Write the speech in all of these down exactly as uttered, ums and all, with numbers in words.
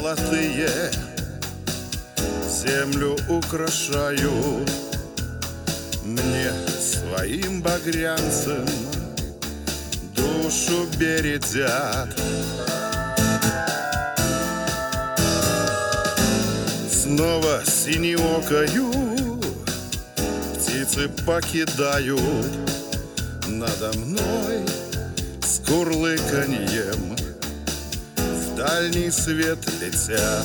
золотые землю украшают, мне своим багрянцем душу бередят. Снова синеокою птицы покидают, надо мной с курлыканьем в дальний свет летят.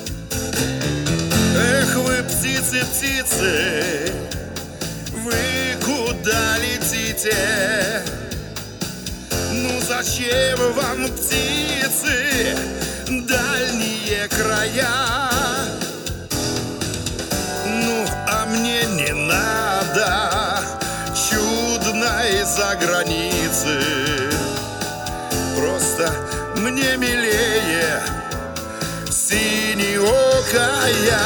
Эх вы, птицы, птицы, вы куда летите? Ну зачем вам, птицы, дальние края? Ну, а мне не надо чудной заграницы, просто мне милее синеокая.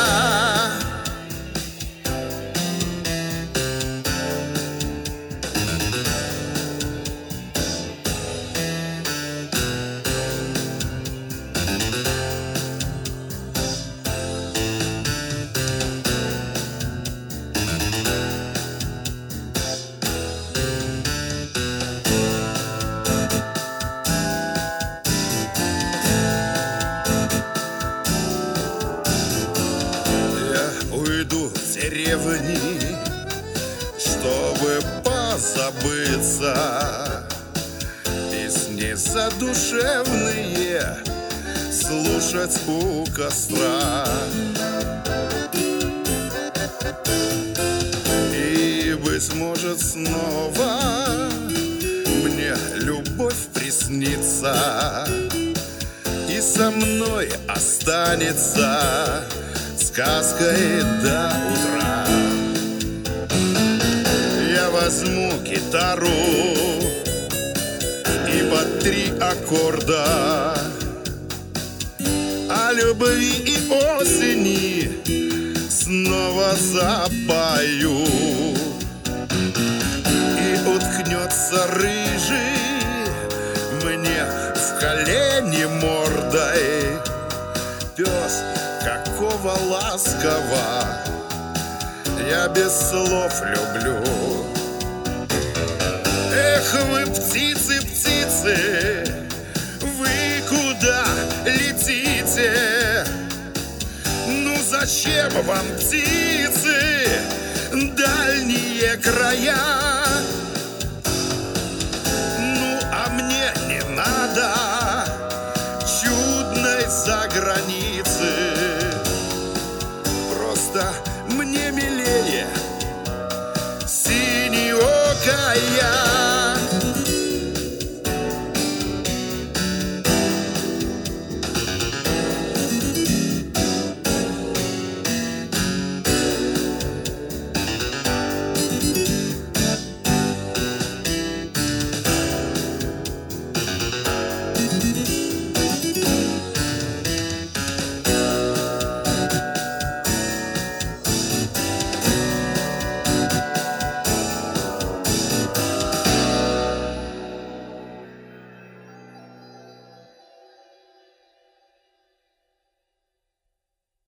Уйду в деревни, чтобы позабыться, песни задушевные слушать у костра. И, быть может, снова мне любовь приснится, и со мной останется сказкой до утра. Я возьму гитару и под три аккорда о любви и осени снова запою. И уткнется рыжий мне в колени мордой пес, какого ласкова я без слов люблю. Эх вы, птицы, птицы, вы куда летите? Ну зачем вам, птицы, дальние края?